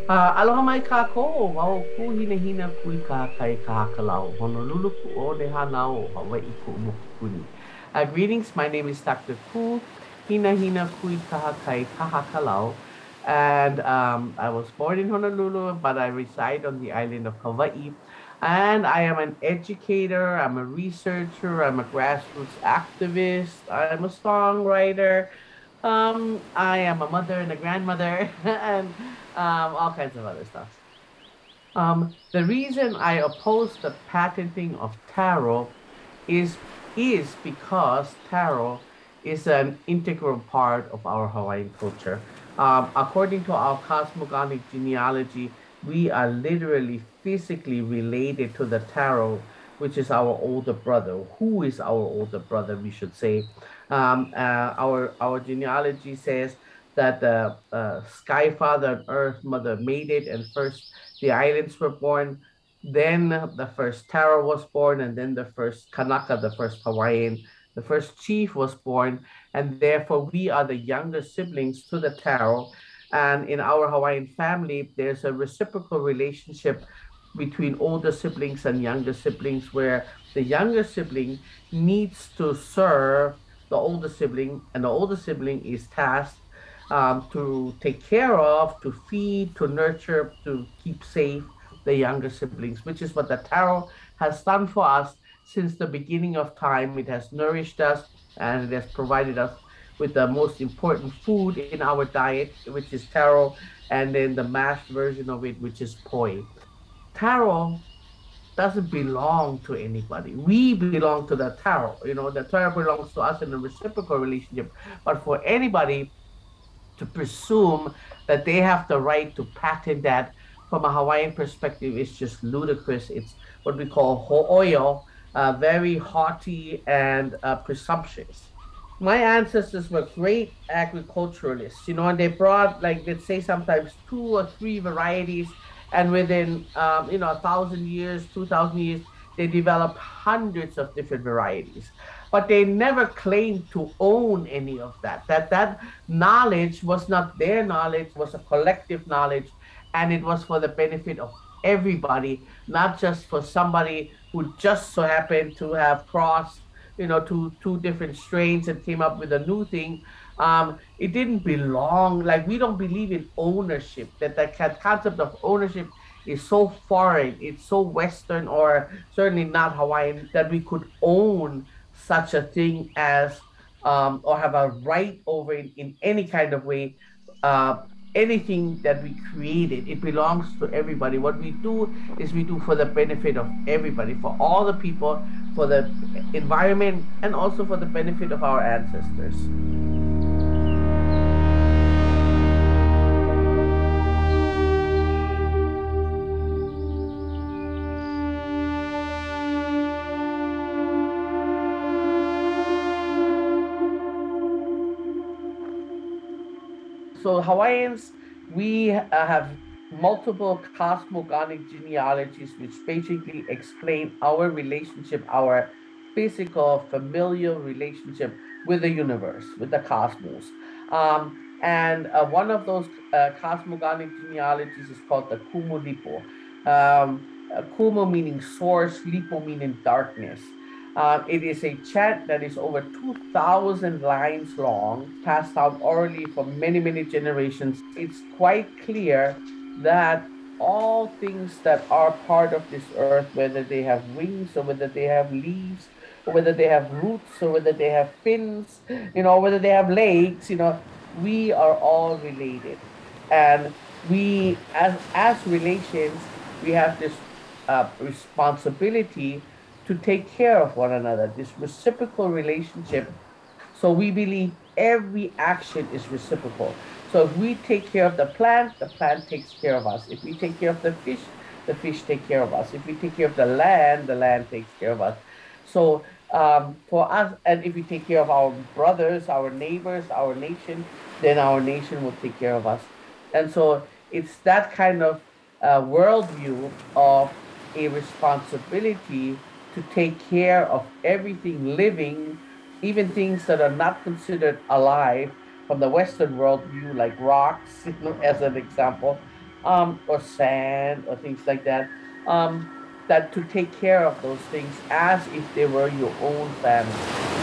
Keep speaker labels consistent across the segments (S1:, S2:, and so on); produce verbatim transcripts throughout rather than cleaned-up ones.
S1: Uh, aloha mai kākou, wau ku hina hina kui ka kai kākalau. Honolulu ku o ne hanau, Hawaii ku umokupuni. Uh, greetings, my name is doctor Ku, hina hina kui kaha kai kahakalau. And um, I was born in Honolulu, but I reside on the island of Hawaii. And I am an educator, I'm a researcher, I'm a grassroots activist, I'm a songwriter, um, I am a mother and a grandmother and um, all kinds of other stuff. Um, the reason I oppose the patenting of taro is is because taro is an integral part of our Hawaiian culture. Um, according to our cosmogonic genealogy, we are literally physically related to the taro, which is our older brother. Who is our older brother? We should say. Um, uh, our our genealogy says that the uh, Sky Father and Earth Mother made it, and first the islands were born. Then the first Taro was born, and then the first Kanaka, the first Hawaiian, the first chief was born, and therefore we are the younger siblings to the Taro. And in our Hawaiian family, there's a reciprocal relationship between older siblings and younger siblings, where the younger sibling needs to serve the older sibling, and the older sibling is tasked um, to take care of, to feed, to nurture, to keep safe the younger siblings, which is what the tarot has done for us since the beginning of time. It has nourished us and it has provided us with the most important food in our diet, which is taro, and then the mashed version of it, which is poi. Taro doesn't belong to anybody. We belong to the taro. You know, the taro belongs to us in a reciprocal relationship. But for anybody to presume that they have the right to patent that from a Hawaiian perspective is just ludicrous. It's what we call ho'oyo, uh, very haughty and uh, presumptuous. My ancestors were great agriculturalists, you know, and they brought, like, let's say sometimes two or three varieties, and within, um, you know, a thousand years, two thousand years, they developed hundreds of different varieties. But they never claimed to own any of that. That that knowledge was not their knowledge, was a collective knowledge, and it was for the benefit of everybody, not just for somebody who just so happened to have crossed, you know, two two different strains and came up with a new thing. Um, it didn't belong. Like, we don't believe in ownership. That that concept of ownership is so foreign. It's so Western, or certainly not Hawaiian, that we could own such a thing as um, or have a right over it in any kind of way. Uh, Anything that we created, it belongs to everybody. What we do is we do for the benefit of everybody, for all the people, for the environment, and also for the benefit of our ancestors. So Hawaiians, we uh, have multiple cosmogonic genealogies, which basically explain our relationship, our physical, familial relationship with the universe, with the cosmos. Um, and uh, one of those uh, cosmogonic genealogies is called the Kumu Lipo. Um, uh, Kumu meaning source, Lipo meaning darkness. Uh, it is a chant that is over two thousand lines long, passed down orally for many, many generations. It's quite clear that all things that are part of this earth, whether they have wings or whether they have leaves, or whether they have roots or whether they have fins, you know, whether they have legs, you know, we are all related. And we, as, as relations, we have this uh, responsibility to take care of one another, this reciprocal relationship. So we believe every action is reciprocal. So if we take care of the plant, the plant takes care of us. If we take care of the fish, the fish take care of us. If we take care of the land, the land takes care of us. So um, for us, and if we take care of our brothers, our neighbors, our nation, then our nation will take care of us. And so it's that kind of uh, worldview of a responsibility to take care of everything living, even things that are not considered alive from the Western worldview, like rocks, you know, as an example. um, or sand or things like that. Um, that to take care of those things as if they were your own family.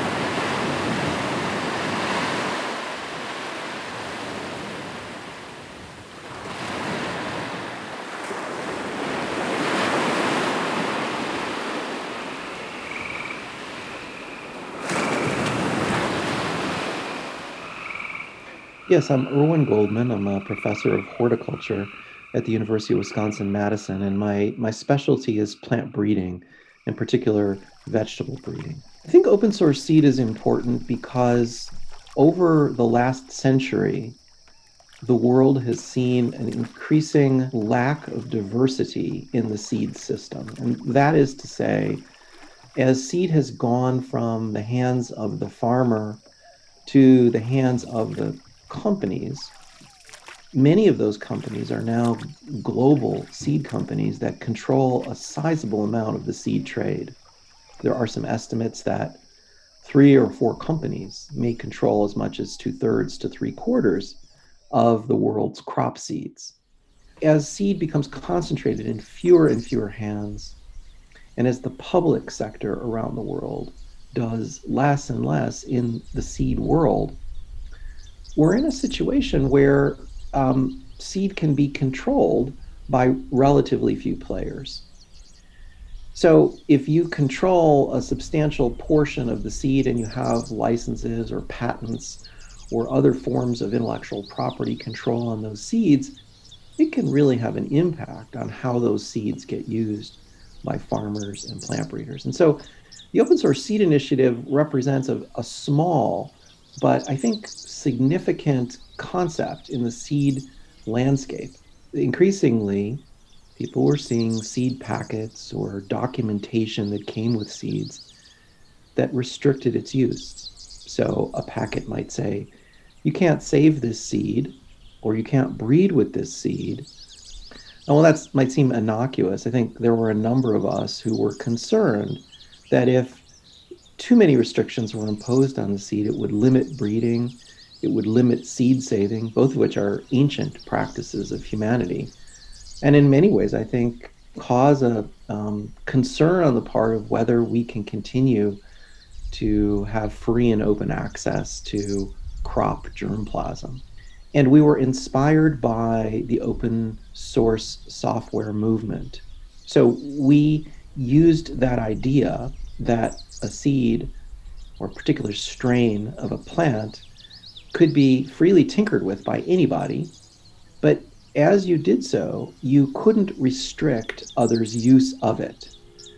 S2: Yes, I'm Erwin Goldman. I'm a professor of horticulture at the University of Wisconsin-Madison, and my, my specialty is plant breeding, in particular, vegetable breeding. I think open source seed is important because over the last century, the world has seen an increasing lack of diversity in the seed system. And that is to say, as seed has gone from the hands of the farmer to the hands of the companies, many of those companies are now global seed companies that control a sizable amount of the seed trade. There are some estimates that three or four companies may control as much as two thirds to three quarters of the world's crop seeds. As seed becomes concentrated in fewer and fewer hands, and as the public sector around the world does less and less in the seed world, we're in a situation where um, seed can be controlled by relatively few players. So if you control a substantial portion of the seed and you have licenses or patents or other forms of intellectual property control on those seeds, it can really have an impact on how those seeds get used by farmers and plant breeders. And so the Open Source Seed Initiative represents a, a small, but I think significant concept in the seed landscape. Increasingly, people were seeing seed packets or documentation that came with seeds that restricted its use. So a packet might say, you can't save this seed, or you can't breed with this seed. And while that might seem innocuous, I think there were a number of us who were concerned that if too many restrictions were imposed on the seed, it would limit breeding, it would limit seed saving, both of which are ancient practices of humanity. And in many ways, I think cause a um, concern on the part of whether we can continue to have free and open access to crop germplasm. And we were inspired by the open source software movement. So we used that idea that a seed or a particular strain of a plant could be freely tinkered with by anybody, but as you did so, you couldn't restrict others' use of it.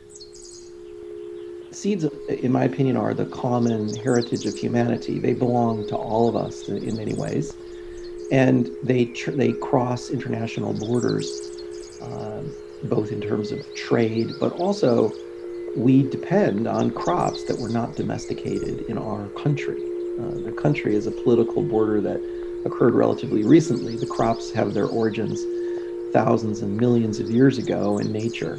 S2: Seeds, in my opinion, are the common heritage of humanity. They belong to all of us in many ways, and they tr- they cross international borders, uh, both in terms of trade, but also we depend on crops that were not domesticated in our country. Uh, the country is a political border that occurred relatively recently. The crops have their origins thousands and millions of years ago in nature.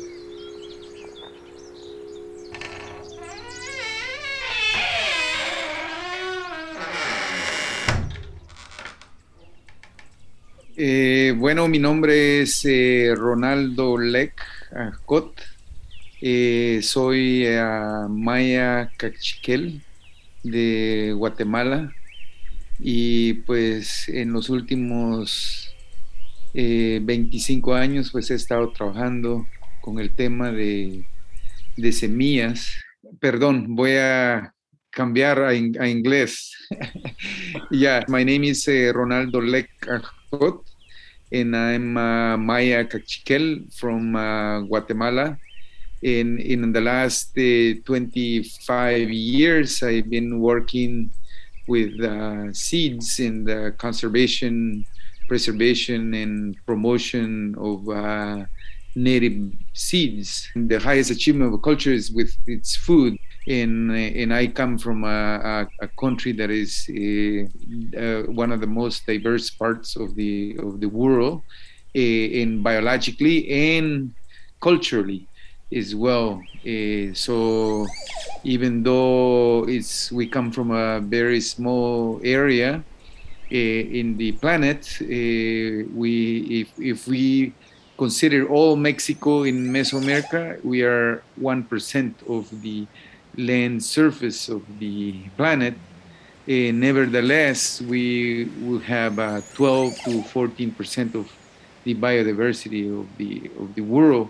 S3: Eh, bueno, mi nombre es eh, Ronaldo Lec Ajcot. Eh, soy eh, Maya Cachiquel de Guatemala y pues en los últimos eh, veinticinco años pues he estado trabajando con el tema de, de semillas. Perdón, voy a cambiar a, in- a inglés. Yeah, my name is eh, Ronaldo Lec Ajcot and I'm uh, Maya Cachiquel from uh, Guatemala. In in the last uh, twenty-five years, I've been working with uh, seeds in the conservation, preservation, and promotion of uh, native seeds. And the highest achievement of a culture is with its food. And, and I come from a, a, a country that is uh, uh, one of the most diverse parts of the of the world, uh, in biologically and culturally as well. Uh, so even though it's we come from a very small area, in the planet. Uh, we, if, if we consider all Mexico in Mesoamerica, we are one percent of the land surface of the planet. Uh, nevertheless, we will have uh, twelve to fourteen percent of the biodiversity of the of the world.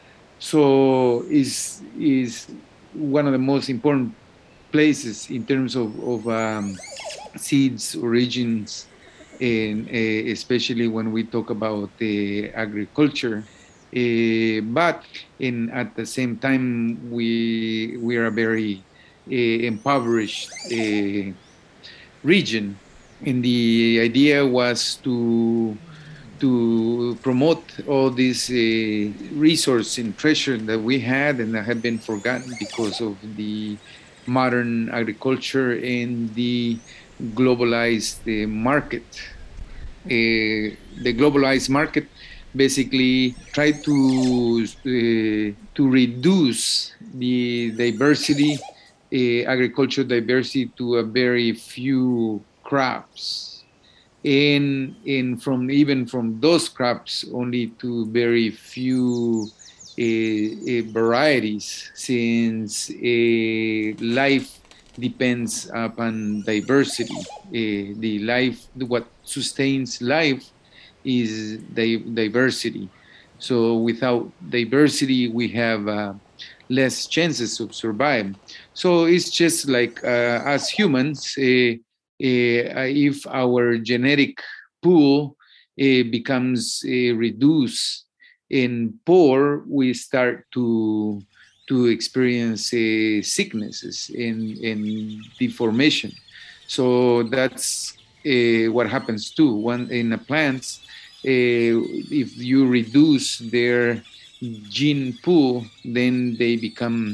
S3: So is is one of the most important places in terms of, of um, seeds, origins, and uh, especially when we talk about the agriculture. Uh, but in at the same time, we we are a very uh, impoverished uh, region, and the idea was to to promote all this uh, resource and treasure that we had and that had been forgotten because of the modern agriculture and the globalized uh, market. Uh, the globalized market basically tried to uh, to reduce the diversity, uh, agricultural diversity, to a very few crops, and in from even from those crops only to very few uh, uh, varieties, since uh, life depends upon diversity. Uh, the life, what sustains life is di- diversity. So without diversity, we have uh, less chances of survive. So it's just like uh, as humans, uh, uh, if our genetic pool uh, becomes uh, reduced and poor, we start to to experience uh, sicknesses and, and deformation. So that's uh, what happens too. One in the plants, uh, if you reduce their gene pool, then they become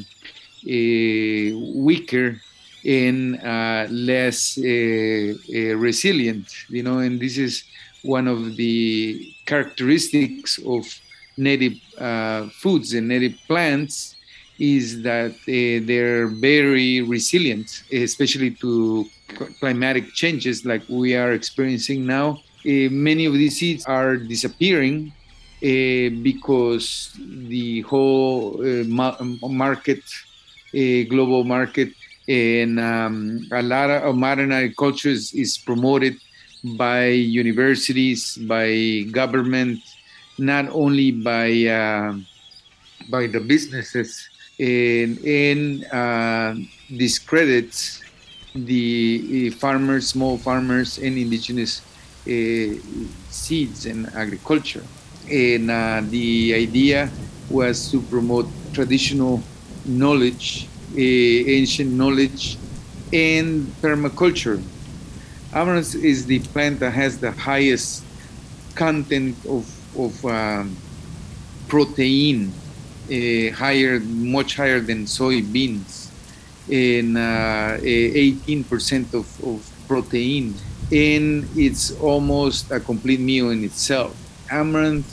S3: uh, weaker and uh, less uh, uh, resilient, you know, and this is one of the characteristics of native uh, foods and native plants, is that uh, they're very resilient, especially to climatic changes like we are experiencing now. Uh, many of these seeds are disappearing uh, because the whole uh, ma- market, uh, global market, and um, a lot of modern agriculture is, is promoted by universities, by government, not only by uh, by the businesses, and, and uh, discredits the uh, farmers, small farmers, and indigenous uh, seeds and agriculture. And uh, the idea was to promote traditional knowledge, uh, ancient knowledge, and permaculture. Amaranth is the plant that has the highest content of, of um, protein, uh, higher, much higher than soybeans, and uh, eighteen percent of, of protein, and it's almost a complete meal in itself. Amaranth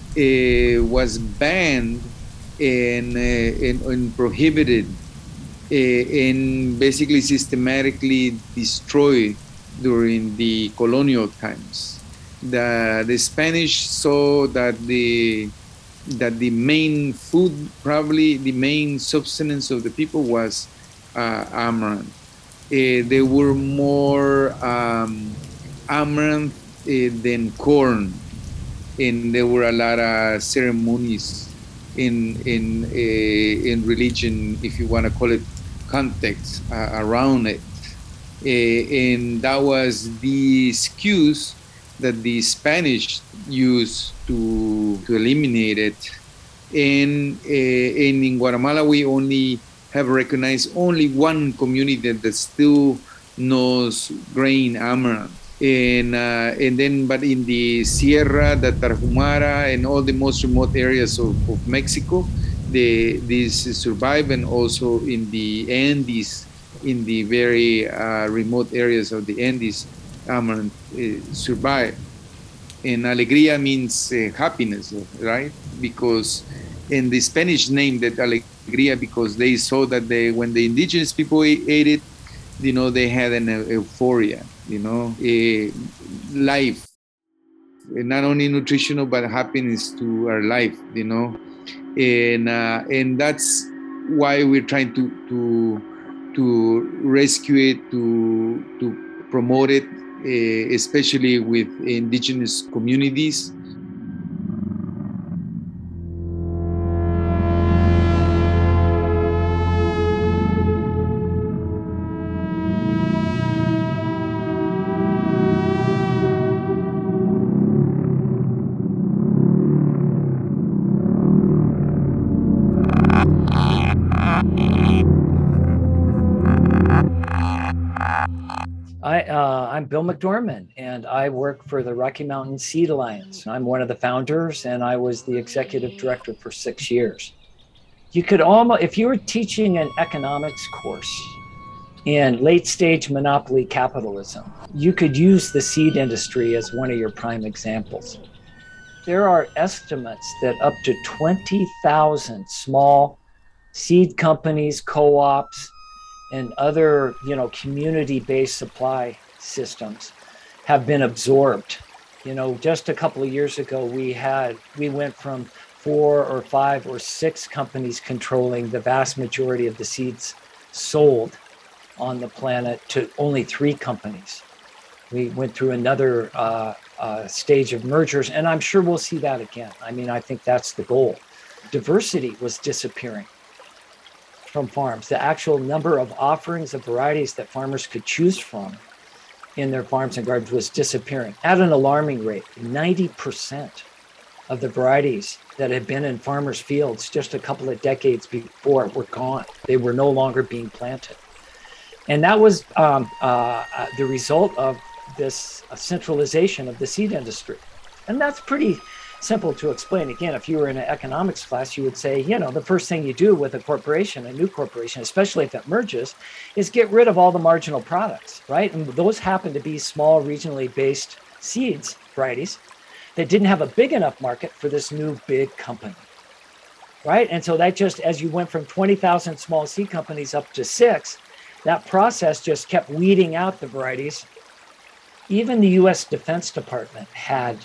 S3: uh, was banned and, uh, and, and prohibited uh, and basically systematically destroyed during the colonial times. The, the Spanish saw that the that the main food, probably the main subsistence of the people, was uh, amaranth. Uh, they were more um, amaranth uh, than corn, and there were a lot of ceremonies in in uh, in religion, if you want to call it, context uh, around it, uh, and that was the excuse that the Spanish used to to eliminate it. And, uh, and in Guatemala, we only have recognized only one community that still knows grain amaranth. And, uh, and then, but in the Sierra, the Tarahumara, and all the most remote areas of, of Mexico, they, these survive, and also in the Andes, in the very uh, remote areas of the Andes, amaranth uh, survive. And alegría means uh, happiness, right? Because in the Spanish name that alegría, because they saw that they, when the indigenous people ate it, you know, they had an euphoria, you know, a life, not only nutritional, but happiness to our life, you know. And, uh, and that's why we're trying to, to, to rescue it, to, to promote it, uh, especially with indigenous communities.
S4: I, uh, I'm Bill McDorman, and I work for the Rocky Mountain Seed Alliance. I'm one of the founders, and I was the executive director for six years. You could almost, if you were teaching an economics course in late stage monopoly capitalism, you could use the seed industry as one of your prime examples. There are estimates that up to twenty thousand small seed companies, co-ops, and other, you know, community-based supply systems have been absorbed. You know, just a couple of years ago, we had, we went from four or five or six companies controlling the vast majority of the seeds sold on the planet to only three companies. We went through another uh, uh, stage of mergers, and I'm sure we'll see that again. I mean, I think that's the goal. Diversity was disappearing from farms. The actual number of offerings of varieties that farmers could choose from in their farms and gardens was disappearing at an alarming rate. ninety percent of the varieties that had been in farmers' fields just a couple of decades before were gone. They were no longer being planted. And that was um, uh, uh, the result of this uh, centralization of the seed industry. And that's pretty simple to explain. Again, if you were in an economics class, you would say, you know, the first thing you do with a corporation, a new corporation, especially if it merges, is get rid of all the marginal products, right? And those happen to be small, regionally based seeds, varieties, that didn't have a big enough market for this new big company, right? And so that just, as you went from twenty thousand small seed companies up to six, that process just kept weeding out the varieties. Even the U S Defense Department had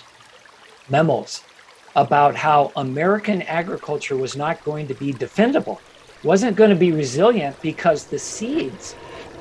S4: memos about how American agriculture was not going to be defendable, wasn't going to be resilient, because the seeds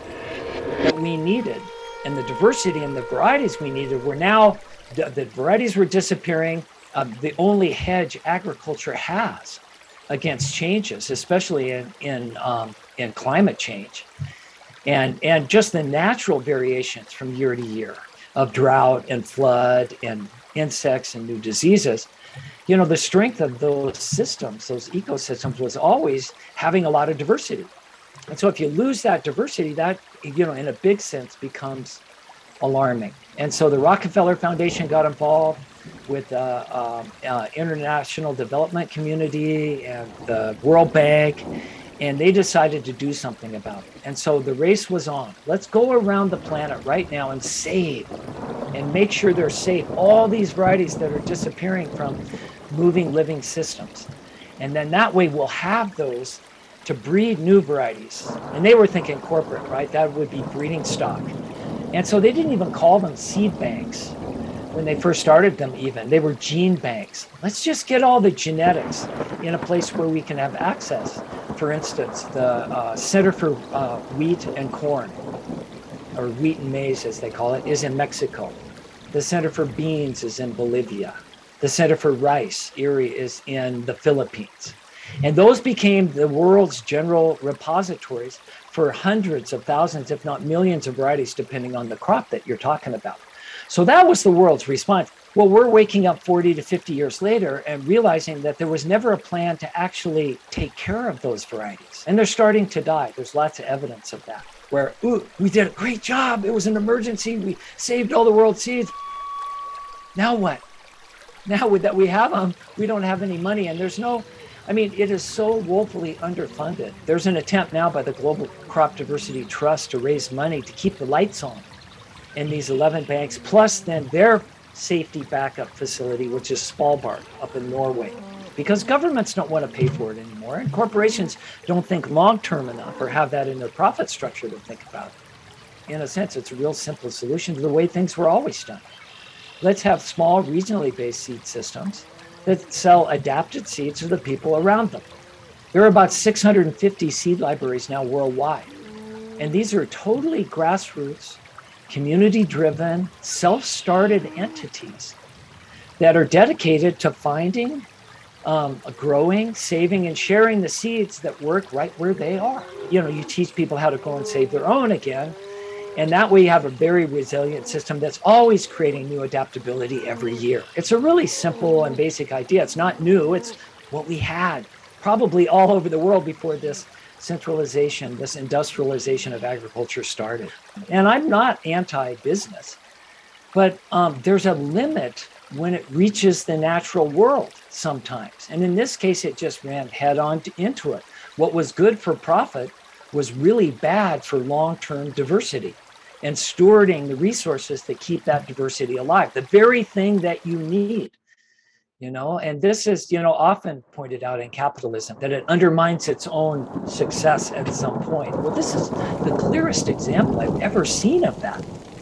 S4: that we needed and the diversity and the varieties we needed were now, the, the varieties were disappearing. Um, the only hedge agriculture has against changes, especially in in, um, in climate change, and, and just the natural variations from year to year of drought and flood and insects and new diseases. You know, the strength of those systems, those ecosystems, was always having a lot of diversity. And so if you lose that diversity, that, you know, in a big sense becomes alarming. And so the Rockefeller Foundation got involved with uh, um, uh, international development community and the World Bank, and they decided to do something about it. And so the race was on. Let's go around the planet right now and save and make sure they're safe, all these varieties that are disappearing from moving living systems. And then that way we'll have those to breed new varieties. And they were thinking corporate, right? That would be breeding stock. And so they didn't even call them seed banks when they first started them even. They were gene banks. Let's just get all the genetics in a place where we can have access. For instance, the uh, Center for uh, Wheat and Corn, or wheat and maize as they call it, is in Mexico. The Center for Beans is in Bolivia. The Center for Rice, I R I, is in the Philippines. And those became the world's general repositories for hundreds of thousands, if not millions of varieties, depending on the crop that you're talking about. So that was the world's response. Well, we're waking up forty to fifty years later and realizing that there was never a plan to actually take care of those varieties. And they're starting to die. There's lots of evidence of that, where, ooh, we did a great job. It was an emergency. We saved all the world's seeds. Now what? Now that we have them, we don't have any money. And there's no, I mean, it is so woefully underfunded. There's an attempt now by the Global Crop Diversity Trust to raise money to keep the lights on in these eleven banks, plus then their safety backup facility, which is Svalbard up in Norway, because governments don't want to pay for it anymore. And corporations don't think long-term enough or have that in their profit structure to think about it. in a sense, it's a real simple solution to the way things were always done. Let's have small, regionally based seed systems that sell adapted seeds to the people around them. There are about six hundred fifty seed libraries now worldwide. And these are totally grassroots, community-driven, self-started entities that are dedicated to finding, um, growing, saving, and sharing the seeds that work right where they are. You know, you teach people how to go and save their own again. And that way you have a very resilient system that's always creating new adaptability every year. It's a really simple and basic idea. It's not new. It's what we had probably all over the world before this centralization, this industrialization of agriculture started. And I'm not anti-business, but um, there's a limit when it reaches the natural world sometimes. And in this case, it just ran head on to, into it. What was good for profit was really bad for long-term diversity and stewarding the resources that keep that diversity alive, the very thing that you need. You know, and this is, you know, often pointed out in capitalism that it undermines its own success at some point. Well, this is the clearest example I've ever seen of that.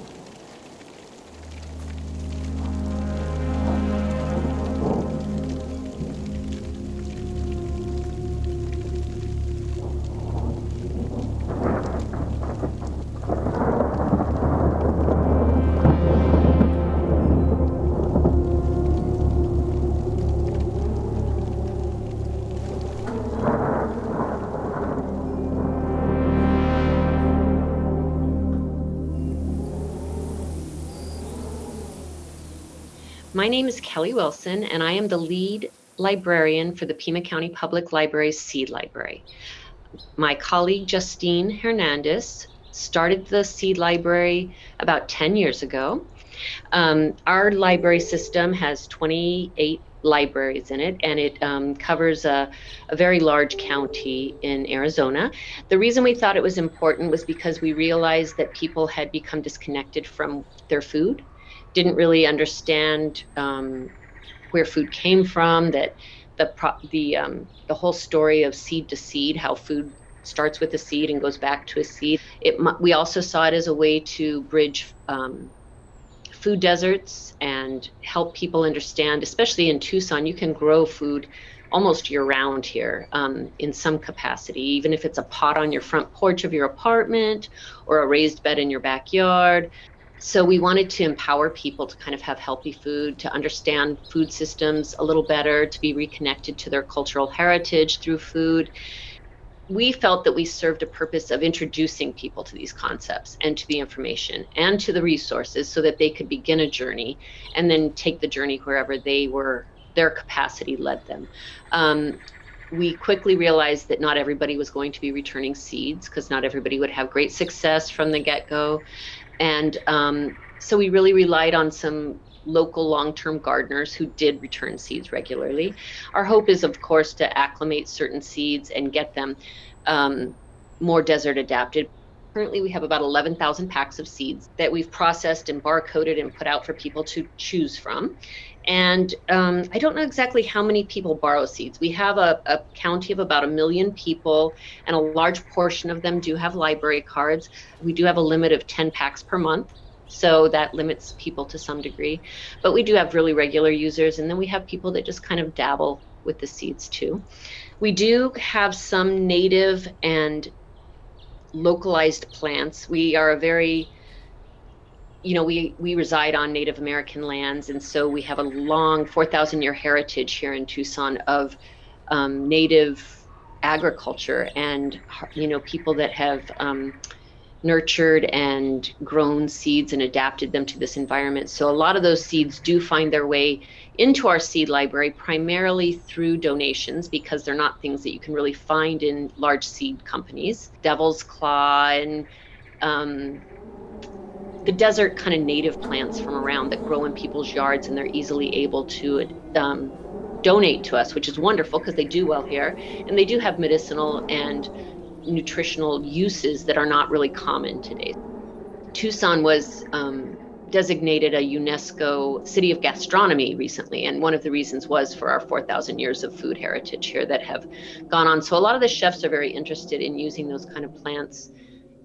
S5: My name is Kelly Wilson, and I am the lead librarian for the Pima County Public Library's Seed Library. My colleague Justine Hernandez started the Seed Library about ten years ago. Um, our library system has twenty-eight libraries in it, and it um, covers a, a very large county in Arizona. The reason we thought it was important was because we realized that people had become disconnected from their food, didn't really understand um, where food came from, that the pro the um, the whole story of seed to seed, how food starts with a seed and goes back to a seed. It we also saw it as a way to bridge um, food deserts and help people understand, especially in Tucson, you can grow food almost year round here um, in some capacity, even if it's a pot on your front porch of your apartment or a raised bed in your backyard. So we wanted to empower people to kind of have healthy food, to understand food systems a little better, to be reconnected to their cultural heritage through food. We felt that we served a purpose of introducing people to these concepts and to the information and to the resources so that they could begin a journey and then take the journey wherever they were, their capacity led them. Um, we quickly realized that not everybody was going to be returning seeds because not everybody would have great success from the get-go. And um, so we really relied on some local long-term gardeners who did return seeds regularly. Our hope is, of course, to acclimate certain seeds and get them um, more desert adapted. Currently, we have about eleven thousand packs of seeds that we've processed and barcoded and put out for people to choose from. And um, I don't know exactly how many people borrow seeds. We have a, a county of about a million people, and a large portion of them do have library cards. We do have a limit of ten packs per month, so that limits people to some degree. But we do have really regular users, and then we have people that just kind of dabble with the seeds too. We do have some native and localized plants. We are a very You know, we, we reside on Native American lands, and so we have a long four thousand year heritage here in Tucson of um, native agriculture and, you know, people that have um, nurtured and grown seeds and adapted them to this environment. So a lot of those seeds do find their way into our seed library, primarily through donations, because they're not things that you can really find in large seed companies. Devil's Claw and um, the desert kind of native plants from around that grow in people's yards, and they're easily able to um, donate to us, which is wonderful because they do well here. And they do have medicinal and nutritional uses that are not really common today. Tucson was um, designated a UNESCO City of Gastronomy recently, and one of the reasons was for our four thousand years of food heritage here that have gone on. So a lot of the chefs are very interested in using those kind of plants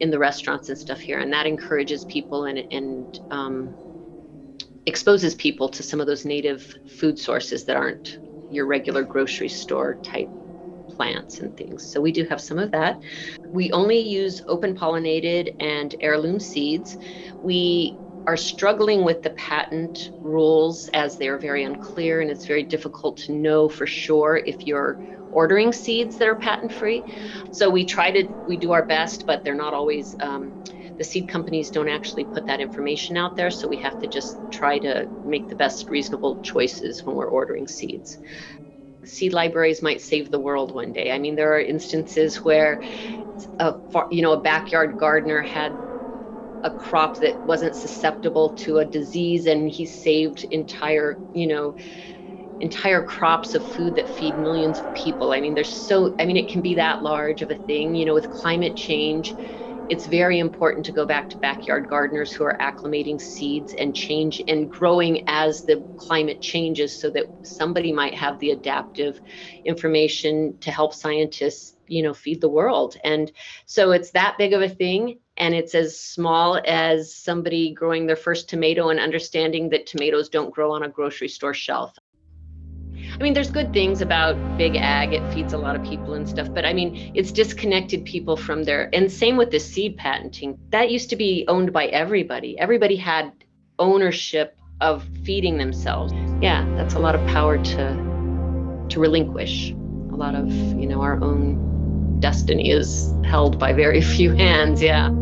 S5: in the restaurants and stuff here, and that encourages people and and um, exposes people to some of those native food sources that aren't your regular grocery store type plants and things. So we do have some of that. We only use open pollinated and heirloom seeds. We are struggling with the patent rules as they're very unclear, and it's very difficult to know for sure if you're ordering seeds that are patent free. So we try to, we do our best, but they're not always, um, the seed companies don't actually put that information out there. So we have to just try to make the best reasonable choices when we're ordering seeds. Seed libraries might save the world one day. I mean, there are instances where a, you know, a backyard gardener had a crop that wasn't susceptible to a disease, and he saved entire, you know, entire crops of food that feed millions of people. I mean, there's so, I mean, it can be that large of a thing, you know, with climate change. It's very important to go back to backyard gardeners who are acclimating seeds and change and growing as the climate changes, so that somebody might have the adaptive information to help scientists, you know, feed the world. And so it's that big of a thing. And it's as small as somebody growing their first tomato and understanding that tomatoes don't grow on a grocery store shelf. I mean, there's good things about big ag. It feeds a lot of people and stuff, but I mean, it's disconnected people from their, and same with the seed patenting. That used to be owned by everybody. Everybody had ownership of feeding themselves. Yeah, that's a lot of power to, to relinquish. A lot of, you know, our own destiny is held by very few hands, yeah.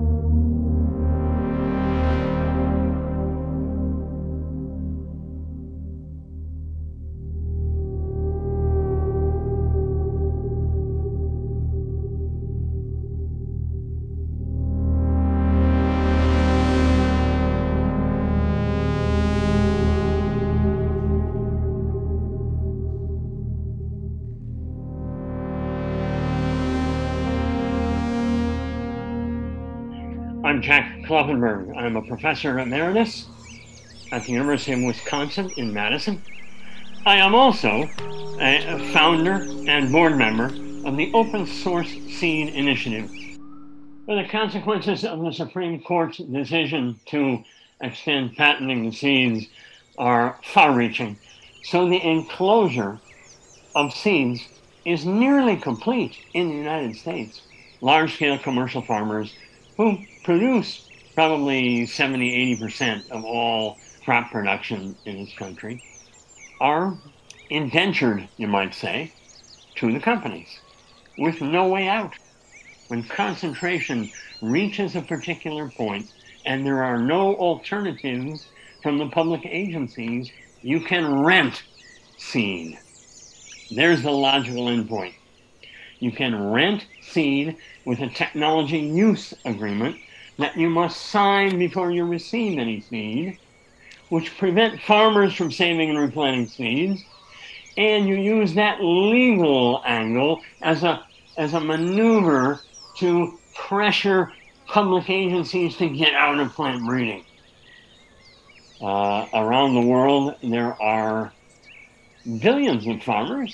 S6: I'm Jack Kloppenberg. I'm a professor emeritus at the University of Wisconsin in Madison. I am also a founder and board member of the Open Source Seed Initiative. But the consequences of the Supreme Court's decision to extend patenting the seeds are far-reaching. So the enclosure of seeds is nearly complete in the United States. Large-scale commercial farmers who produce probably seventy, eighty percent of all crop production in this country are indentured, you might say, to the companies with no way out. When concentration reaches a particular point and there are no alternatives from the public agencies, you can rent seed. There's the logical endpoint. You can rent seed with a technology use agreement that you must sign before you receive any seed, which prevent farmers from saving and replanting seeds, and you use that legal angle as a as a maneuver to pressure public agencies to get out of plant breeding. Uh, around the world, there are billions of farmers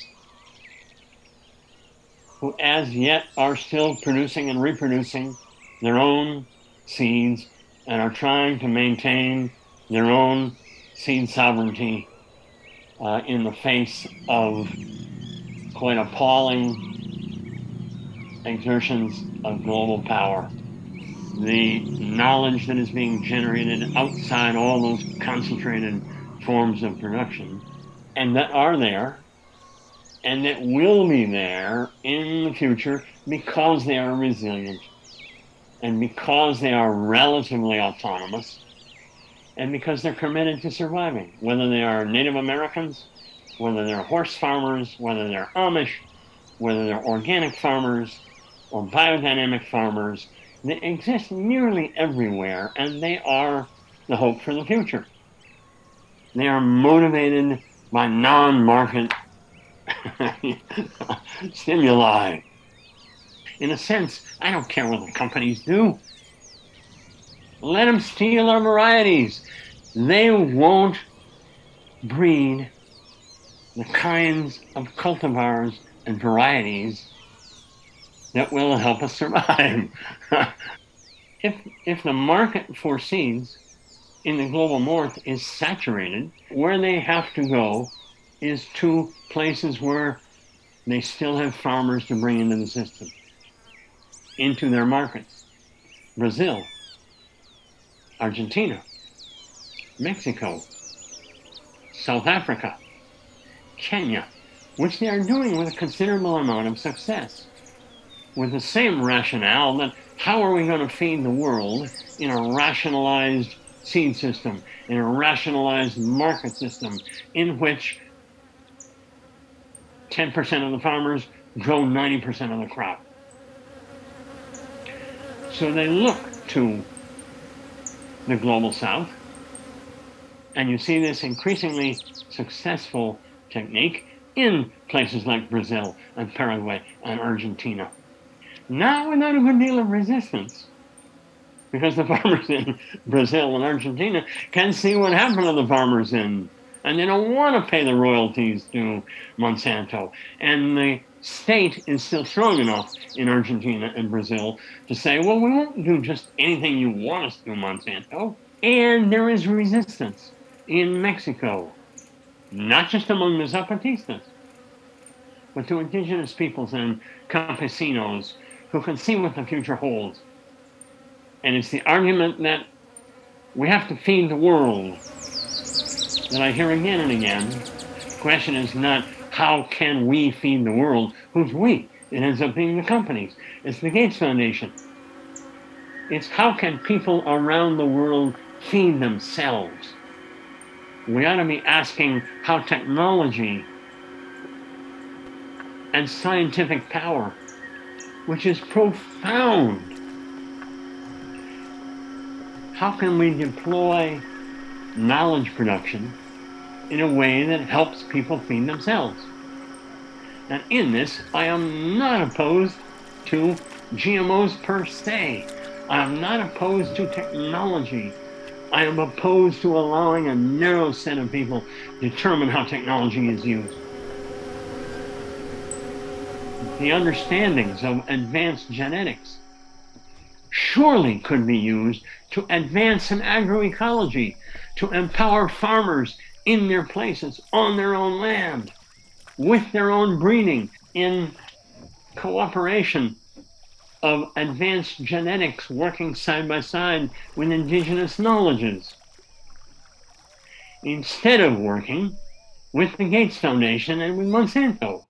S6: who as yet are still producing and reproducing their own seeds and are trying to maintain their own seed sovereignty uh, in the face of quite appalling exertions of global power. The knowledge that is being generated outside all those concentrated forms of production, and that are there, and that will be there in the future because they are resilient, and because they are relatively autonomous, and because they're committed to surviving, whether they are Native Americans, whether they're horse farmers, whether they're Amish, whether they're organic farmers or biodynamic farmers. They exist nearly everywhere, and they are the hope for the future. They are motivated by non-market stimuli. In a sense, I don't care what the companies do. Let them steal our varieties. They won't breed the kinds of cultivars and varieties that will help us survive. if, if the market for seeds in the global north is saturated, where they have to go is to places where they still have farmers to bring into the system, into their markets. Brazil, Argentina, Mexico, South Africa, Kenya, which they are doing with a considerable amount of success, with the same rationale that how are we going to feed the world in a rationalized seed system, in a rationalized market system in which ten percent of the farmers grow ninety percent of the crop. So they look to the global south, and you see this increasingly successful technique in places like Brazil and Paraguay and Argentina. Now without a good deal of resistance, because the farmers in Brazil and Argentina can see what happened to the farmers in, and they don't want to pay the royalties to Monsanto. And the state is still strong enough in Argentina and Brazil to say, well, we won't do just anything you want us to do, Monsanto. And there is resistance in Mexico, not just among the Zapatistas, but to indigenous peoples and campesinos who can see what the future holds. And it's the argument that we have to feed the world that I hear again and again. The question is not how can we feed the world? Who's we? It ends up being the companies. It's the Gates Foundation. It's how can people around the world feed themselves? We ought to be asking how technology and scientific power, which is profound, how can we deploy knowledge production in a way that helps people feed themselves? And in this, I am not opposed to G M Os per se. I am not opposed to technology. I am opposed to allowing a narrow set of people determine how technology is used. The understandings of advanced genetics surely could be used to advance in agroecology, to empower farmers in their places, on their own land, with their own breeding, in cooperation of advanced genetics working side by side with indigenous knowledges, instead of working with the Gates Foundation and with Monsanto.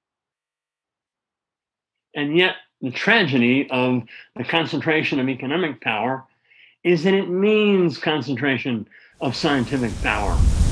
S6: And yet, the tragedy of the concentration of economic power is that it means concentration of scientific power.